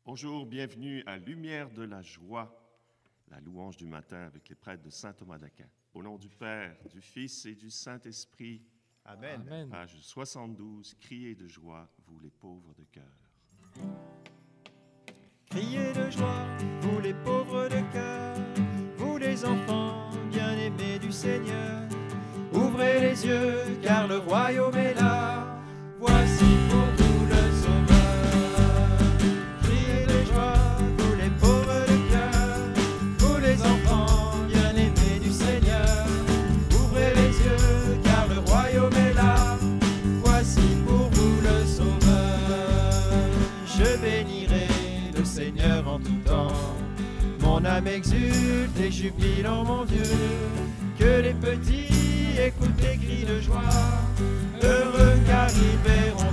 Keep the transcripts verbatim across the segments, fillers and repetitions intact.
Bonjour, bienvenue à Lumière de la joie, la louange du matin avec les prêtres de saint Thomas d'Aquin. Au nom du Père, du Fils et du Saint-Esprit. Amen. Amen. Page soixante-douze, criez de joie, vous les pauvres de cœur. Criez de joie, vous les pauvres de cœur, vous les enfants bien-aimés du Seigneur. Ouvrez les yeux, car le royaume est là. Voici pour vous le Sauveur. Criez de joie, vous les pauvres de cœur, vous les enfants bien-aimés du Seigneur. Ouvrez les yeux, car le royaume est là. Voici pour vous le Sauveur. Je bénirai le Seigneur en tout temps. Mon âme exulte et jubile en mon Dieu. Que les petits écoutent les cris de joie. Heureux car ils verront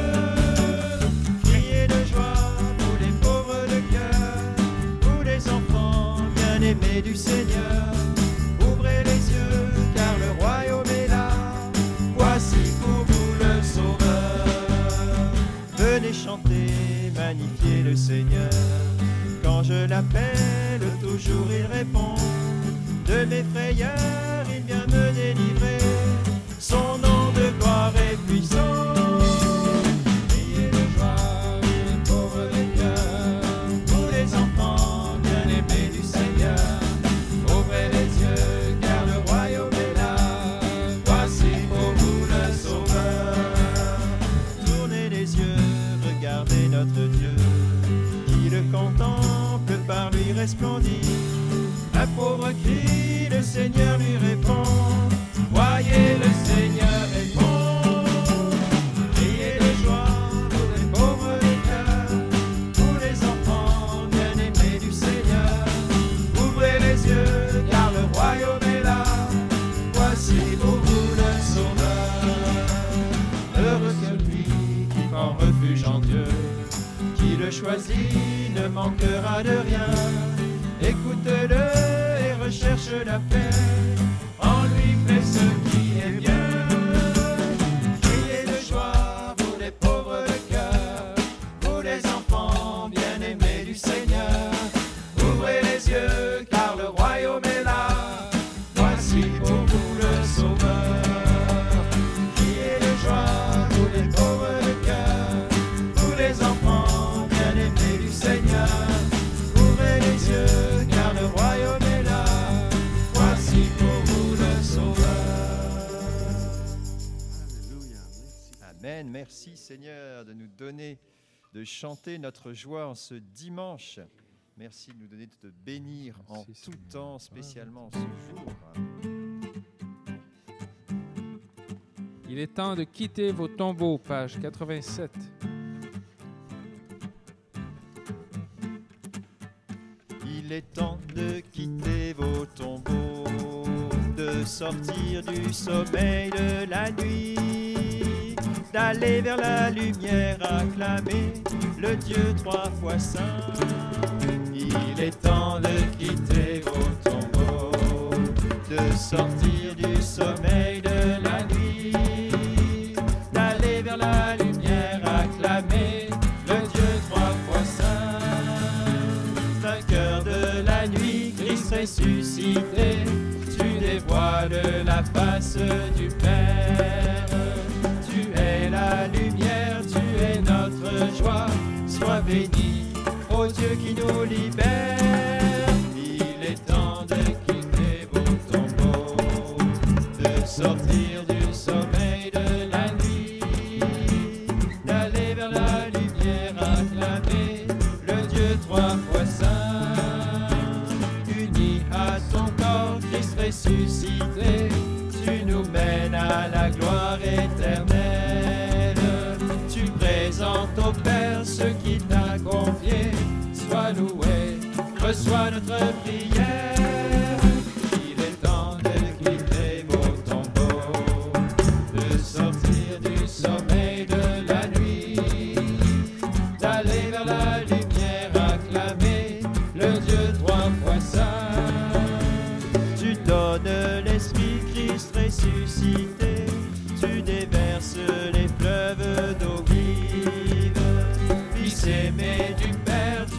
Dieu. Criez de joie, vous les pauvres de cœur, vous les enfants bien-aimés du Seigneur. Ouvrez les yeux, car le royaume est là. Voici pour vous le Sauveur. Venez chanter, magnifier le Seigneur. Quand je l'appelle, toujours il répond. De mes frayeurs, il vient me délivrer. Son nom de gloire est puissant. Criez de joie, vous les pauvres de cœur, vous les enfants bien-aimés du Seigneur. Ouvrez les yeux, car le royaume est là. Voici pour vous le Sauveur. Tournez les yeux, regardez notre Dieu, qui le contemple par lui resplendit. Un pauvre cri, le Seigneur lui répond. Voyez, le Seigneur est bon. Criez de joie, vous les pauvres de cœur, vous les enfants bien-aimés du Seigneur. Ouvrez les yeux, car le royaume est là. Voici pour vous le Sauveur. Heureux celui qui prend refuge en Dieu, qui le choisit ne manquera de rien. Écoute-le et recherche la paix, en lui fais ce qui est bien. Criez de joie, vous les pauvres de cœur, vous les enfants bien-aimés du Seigneur. Ouvrez les yeux, car le royaume est là. Voici pour vous le Sauveur. Criez de joie, vous les pauvres de cœur, vous les enfants bien-aimés du Seigneur. Ouvrez les yeux, car le royaume est là. Voici pour vous le Sauveur. Alléluia, merci. Amen. Merci Seigneur de nous donner, de chanter notre joie en ce dimanche. Merci de nous donner, de te bénir en Merci, tout Seigneur. temps, spécialement ce jour. Il est temps de quitter vos tombeaux, page quatre-vingt-sept. Il est temps de quitter vos tombeaux, de sortir du sommeil de la nuit, d'aller vers la lumière, acclamer le Dieu trois fois saint. Il est temps de quitter vos tombeaux, de sortir du sommeil de la nuit, d'aller vers la lumière, acclamer le Dieu trois fois saint. Vainqueur de la nuit, Christ ressuscité, tu dévoiles la face du Père. Tu es la lumière, tu es notre joie. Sois béni, ô Dieu qui nous libère. Il est temps de quitter vos tombeaux, de sortir du sommeil de la nuit, d'aller vers la lumière, acclamer le Dieu trois fois saint. Uni à ton corps, Christ ressuscité, tu nous mènes à la gloire éternelle. Tu présentes au Père ce qu'il t'a confié. Sois loué, reçois notre prière. Il est temps de quitter vos tombeaux, de sortir du sommeil de la nuit, d'aller vers la lumière, acclamer le Dieu trois fois saint. Tu donnes l'Esprit Christ ressuscité, tu déverses les fleuves d'eau vive. Fils aimé du Père,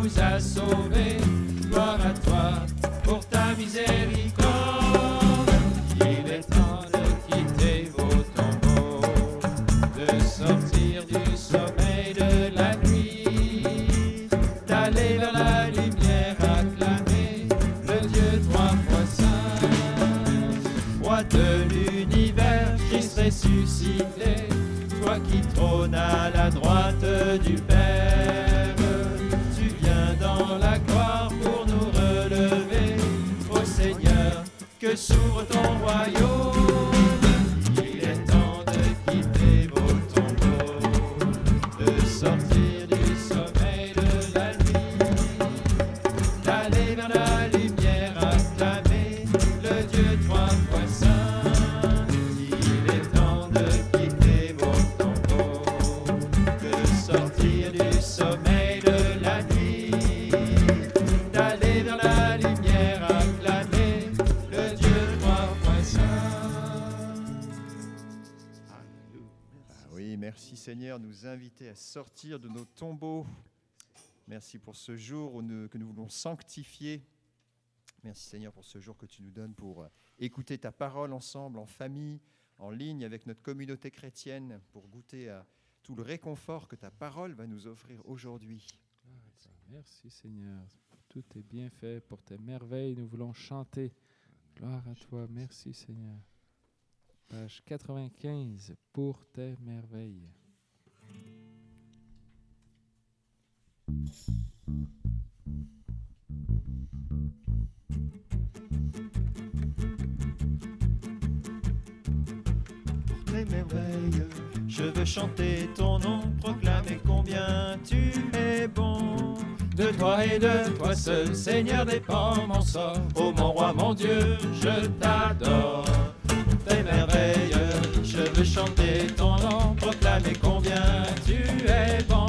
nous as sauvés. Gloire à toi pour ta miséricorde. Il est temps de quitter vos tombeaux, de sortir du sommeil de la nuit, d'aller vers la lumière, acclamer le Dieu trois fois saint. Roi de l'univers, Christ ressuscité, toi qui trônes à la droite du Père, tu viens dans la gloire pour nous relever. Ô Seigneur, que s'ouvre ton royaume. Il est temps de quitter vos tombeaux, de sortir du sommeil de la nuit, d'aller vers la lumière, acclamer le Dieu trois fois saint. Il est temps de quitter vos tombeaux, de sortir du sommeil de la nuit, d'aller vers la lumière, acclamer le Dieu trois fois saint. Ah oui, merci Seigneur, nous inviter à sortir de nos tombeaux. Merci pour ce jour où nous- que nous voulons sanctifier. Merci Seigneur pour ce jour que tu nous donnes pour euh, écouter ta parole ensemble, en famille, en ligne avec notre communauté chrétienne, pour goûter à tout le réconfort que ta parole va nous offrir aujourd'hui. Merci Seigneur. Tout est bien fait pour tes merveilles. Nous voulons chanter. Gloire à toi. Merci Seigneur. Page quatre-vingt-quinze. Pour tes merveilles. Tes merveilles, je veux chanter ton nom, proclamer combien tu es bon. De toi et de toi seul, Seigneur, dépend mon sort. Ô mon roi, mon Dieu, je t'adore. Pour tes merveilles, je veux chanter ton nom, proclamer combien tu es bon.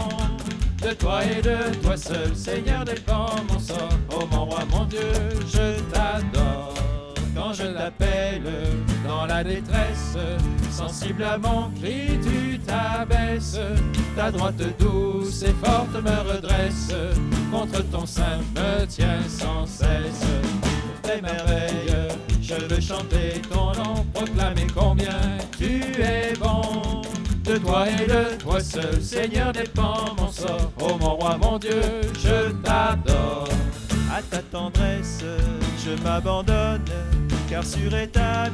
De toi et de toi seul, Seigneur, dépend mon sort. Ô mon roi, mon Dieu, je t'adore. Quand je t'appelle dans la détresse, sensible à mon cri, tu t'abaisses. Ta droite douce et forte me redresse, contre ton sein me tient sans cesse. Pour tes merveilles, je veux chanter ton nom, proclamer combien tu es bon. De toi et de toi seul, Seigneur, dépend mon sort. Ô mon roi, mon Dieu, je t'adore. À ta tendresse, je m'abandonne, car sûre est ta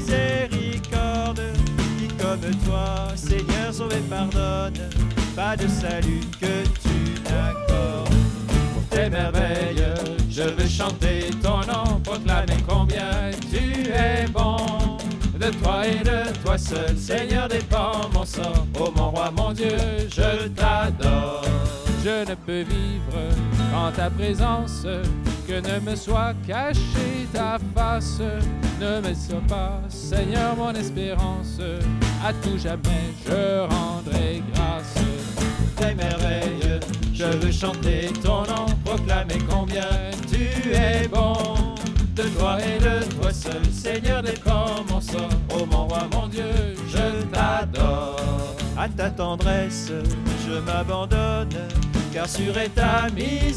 miséricorde. Qui comme toi, Seigneur, sauve et pardonne, pas de salut que tu n'accordes. Pour tes merveilles, je veux chanter ton nom, proclamer combien tu es bon. De toi et de toi seul, Seigneur, dépend mon sort. Ô mon roi, mon Dieu, je t'adore. Je ne peux vivre en ta présence, que ne me soit cachée ta face. Ne me sois pas, Seigneur, mon espérance, à tout jamais je rendrai grâce. Tes merveilles, je veux chanter ton nom, proclamer combien tu es bon. De toi et de toi seul, Seigneur, dépend mon sort. Ô mon roi, mon Dieu, je t'adore. À ta tendresse, je m'abandonne, car sûre est ta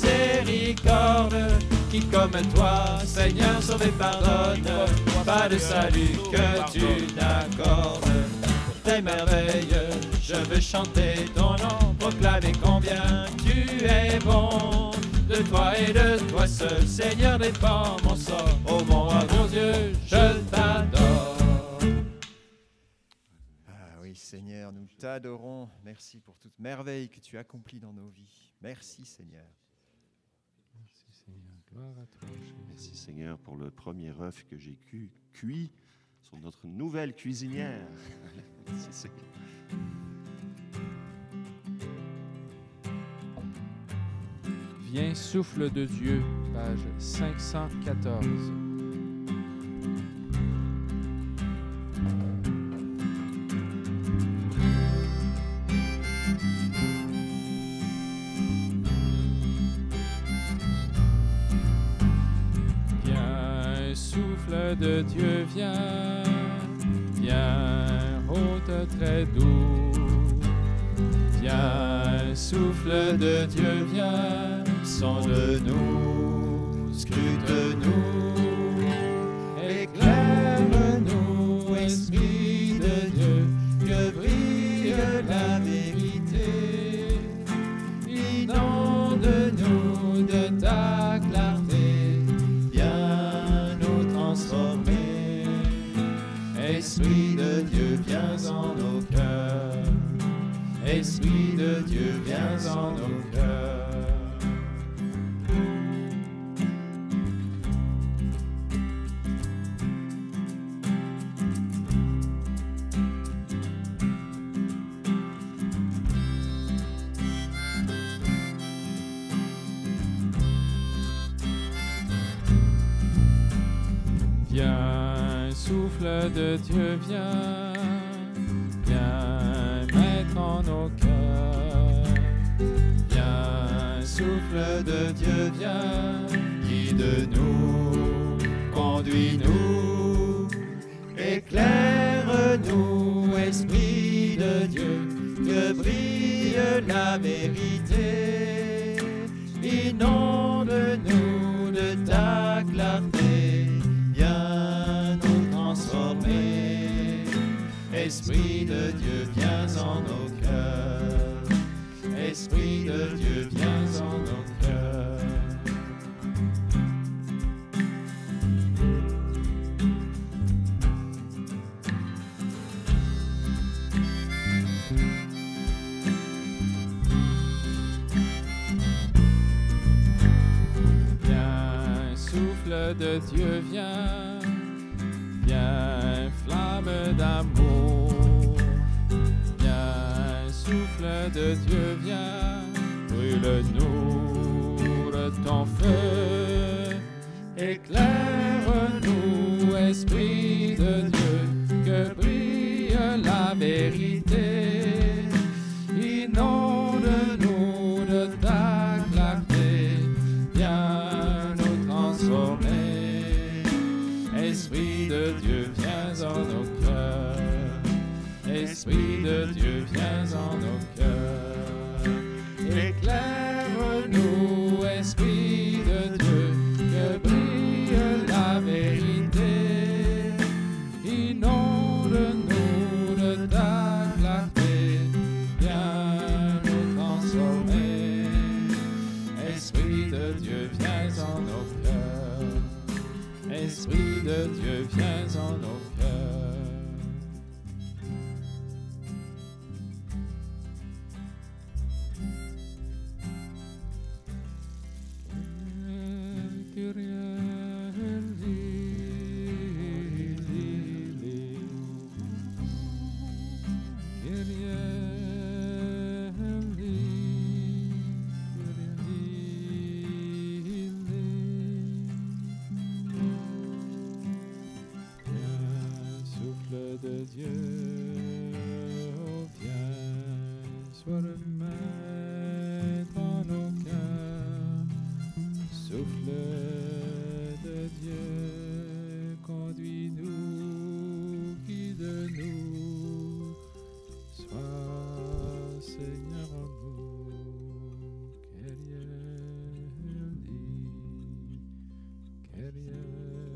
miséricorde. Qui comme toi, Seigneur, sauve et pardonne, pas de salut que tu n'accordes. Pour tes merveilles, je veux chanter ton nom, proclamer combien tu es bon. De toi et de toi seul, Seigneur, dépend mon sort. Ô mon roi, mon Dieu, je t'adore. Ah oui Seigneur, nous t'adorons. Merci pour toute merveille que tu accomplis dans nos vies. Merci Seigneur. Merci Seigneur. Gloire à toi. Jésus. Merci Seigneur pour le premier œuf que j'ai cu- cuit sur notre nouvelle cuisinière. Merci Seigneur. Viens, souffle de Dieu, page cinq cent quatorze. Viens, souffle de Dieu, viens, viens, hôte très doux. Viens, souffle de Dieu, viens, sonde-nous, scrute-nous, éclaire-nous, Esprit de Dieu, que brille la vérité. Inonde-nous de ta clarté, viens nous transformer. Esprit de Dieu, viens en nos cœurs. Esprit de Dieu, viens en nos cœurs. Viens, souffle de Dieu, viens, viens mettre en nos cœurs. Viens, souffle de Dieu, viens, guide-nous, conduis-nous, éclaire-nous, Esprit de Dieu, que brille la vérité. Inonde-nous de ta clarté, viens nous transformer. Esprit de Dieu, viens en nos cœurs. Esprit de Dieu, viens en nos cœurs. Viens, souffle de Dieu, viens, viens, flamme d'amour. Viens, souffle de Dieu, viens, brûle-nous de ton feu. Éclaire-nous, Esprit de Dieu, que brille la vérité. Inonde-nous de ta clarté, viens nous transformer. Esprit de Dieu, viens en nos cœurs. Esprit de Dieu, viens en nos cœurs. Éclaire-nous, Esprit de Dieu, que brille la vérité. Inonde-nous de ta clarté, viens nous transformer. Esprit de Dieu, viens en nos cœurs. Esprit de Dieu, viens en nos cœurs. De Dieu, oh, viens, sois le maître en nos cœurs. Souffle de Dieu, conduis-nous, guide-nous. Sois Seigneur en nous, Kyrie éleison, Kyrie éleison.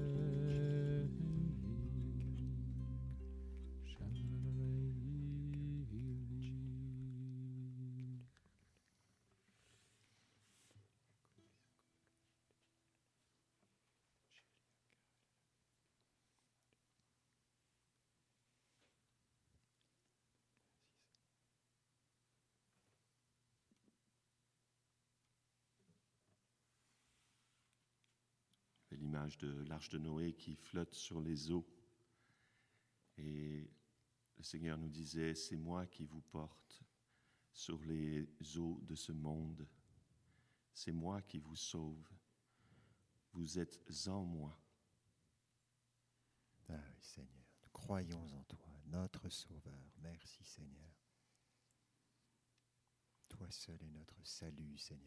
L'image de l'arche de Noé qui flotte sur les eaux. Et le Seigneur nous disait, c'est moi qui vous porte sur les eaux de ce monde. C'est moi qui vous sauve. Vous êtes en moi. Ah oui, Seigneur, nous croyons en toi, notre Sauveur. Merci, Seigneur. Toi seul est notre salut, Seigneur.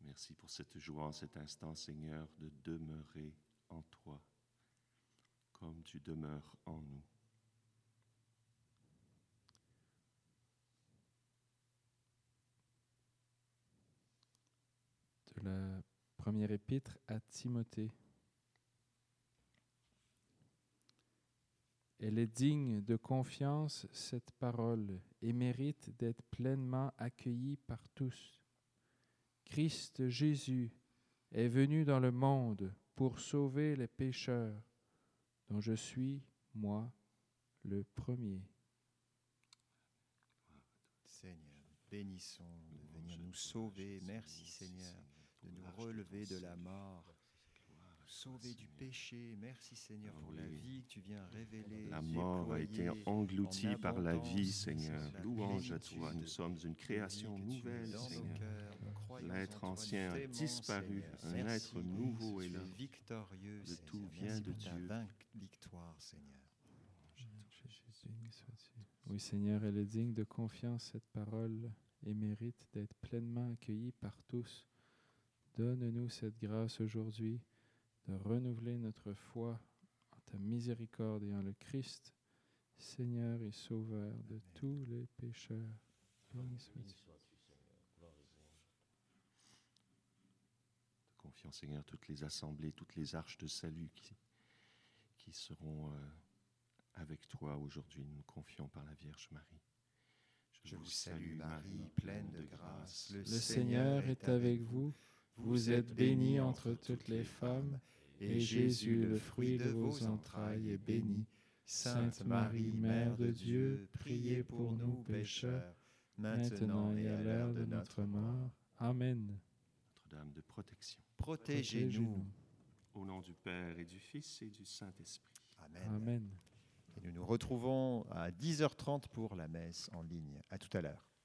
Merci pour cette joie en cet instant, Seigneur, de demeurer en toi, comme tu demeures en nous. De la première épître à Timothée. Elle est digne de confiance, cette parole, et mérite d'être pleinement accueillie par tous. Christ Jésus est venu dans le monde pour sauver les pécheurs, dont je suis, moi, le premier. Seigneur, bénissons de venir nous sauver. Merci Seigneur de nous relever de la mort, sauver du péché. Merci Seigneur pour la vie que tu viens révéler. La mort a été engloutie par la vie, Seigneur. Louange à toi. Nous sommes une création nouvelle, Seigneur. L'être ancien a disparu. Un être nouveau est là. Victorieux, De tout vient de Dieu. Victoire, Seigneur. Oui, Seigneur, elle est digne de confiance, cette parole, et mérite d'être pleinement accueillie par tous. Donne-nous cette grâce aujourd'hui de renouveler notre foi en ta miséricorde et en le Christ, Seigneur et Sauveur de tous les pécheurs. Béni sois-tu. Confions, Seigneur, toutes les assemblées, toutes les arches de salut qui, qui seront euh, avec toi aujourd'hui. Nous nous confions par la Vierge Marie. Je vous salue, Marie, pleine de grâce. Le Seigneur est avec vous. Vous êtes bénie entre toutes les femmes, et Jésus, le fruit de vos entrailles, est béni. Sainte Marie, Mère de Dieu, priez pour nous pécheurs, maintenant et à l'heure de notre mort. Amen. Notre-Dame de protection. Protégez-nous. Au nom du Père et du Fils et du Saint-Esprit. Amen. Amen. Et nous nous retrouvons à dix heures trente pour la messe en ligne. À tout à l'heure.